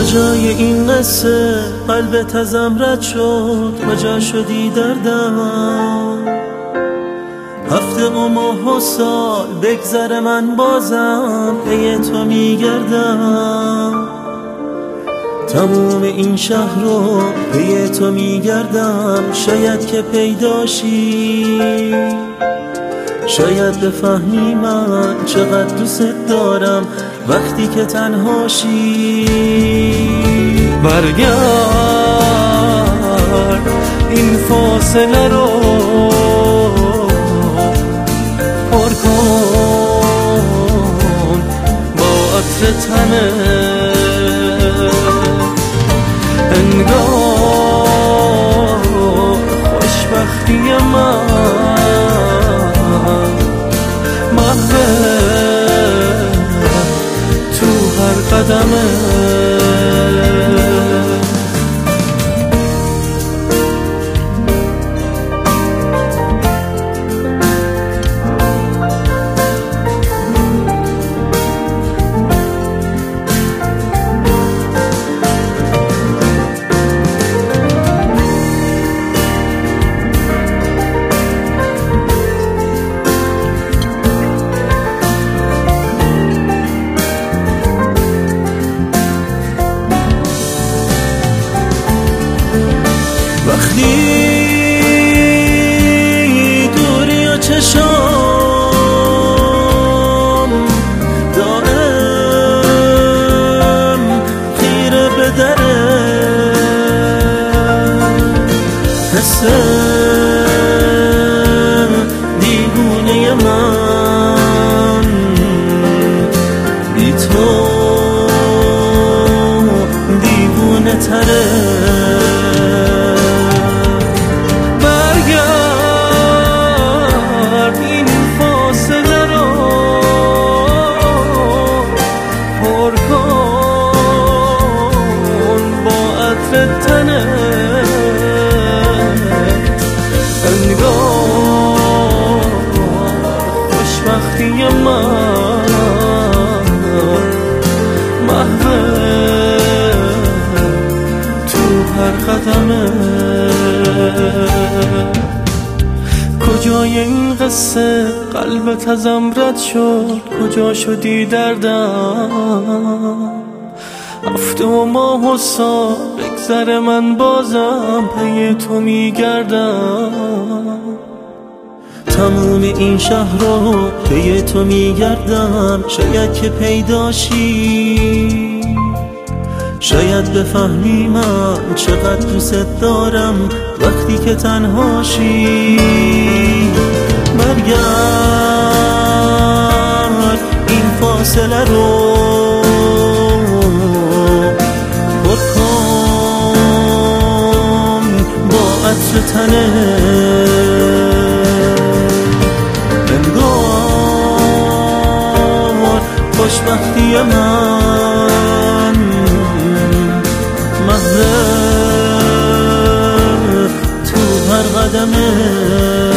کجای این قصه قلبت ازم رد شد، کجا شدی دردم؟ هفته و ماه و سال بگذره من بازم پی تو میگردم. تموم این شهر رو پی تو میگردم، شاید که پیداشی، شاید بفهمی من چقدر دوست دارم وقتی که تنهاشی. برگرد این فاصله رو پر کن با عطر تنت، انگار خوشبختی من محوه تو هر قدمه. وقتی دوری و چشام دائم خیره به دره، حس دیوونه من بی تو دیوونه تره. خوشبختی من محوه تو هر قدمه. کجای این قصه قلبت ازم رد شد، کجا شدی دردم؟ هفته و ماه و سال بگذره من بازم پی تو میگردم. تموم این شهر رو پی تو میگردم، شاید که پیداشی، شاید بفهمی من چقدر دوست دارم وقتی که تنهاشی. برگرد این فاصله رو پر کن با عطر تنت، انگار خوشبختی من محوه تو هر قدمه.